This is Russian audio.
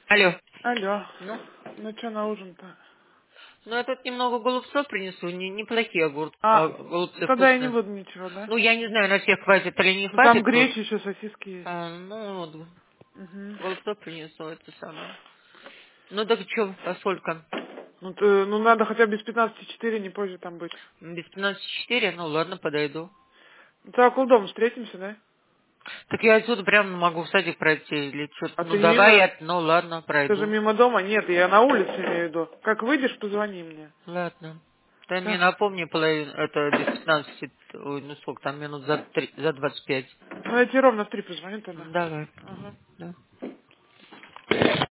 Алло. Алло. Ну, Ну что на ужин-то? ну я тут немного голубцов принесу, неплохие А, голубцы тогда я не вкусные. буду ничего, да? Ну, я не знаю, на всех хватит или не Ну там хватит тут. гречи еще, сосиски есть. Ну, вот, Угу. голубцов принесу, это самое. Ну, так что, поскольку? Ну надо хотя бы без 15:04, не позже там быть. Без 15:04, ну ладно, подойду. Ну ты около дома встретимся, да? Так я отсюда прямо могу в садик пройти или что-то. А Ну, ты не давай мимо... я, ну ладно, Ты же пройду. мимо дома? Нет, я на улице имею в виду. Как выйдешь, позвони мне. Ладно. Ты мне Да. напомни половину, это без 15, ой, ну сколько там, минут за 25. Ну я тебе ровно в 3 позвоню тогда. Давай. Ага. Да.